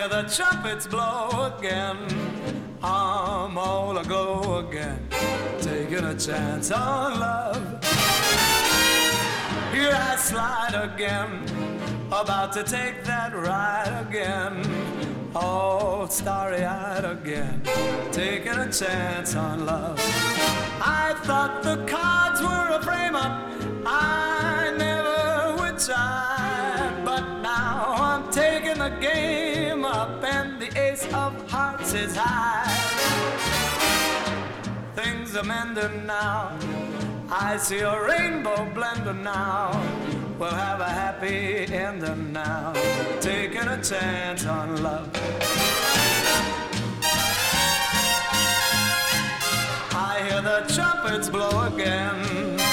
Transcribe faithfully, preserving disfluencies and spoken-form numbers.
hear the trumpets blow again. I'm all aglow again, taking a chance on love. Here I slide again, about to take that ride again. All starry-eyed again, taking a chance on love. I thought the cards were a frame-up, I never would try. But now I'm taking the game up, and the ace of hearts is high. Things are mending now, I see a rainbow blending now. We'll have a happy ending now, taking a chance on love. I hear the trumpets blow again.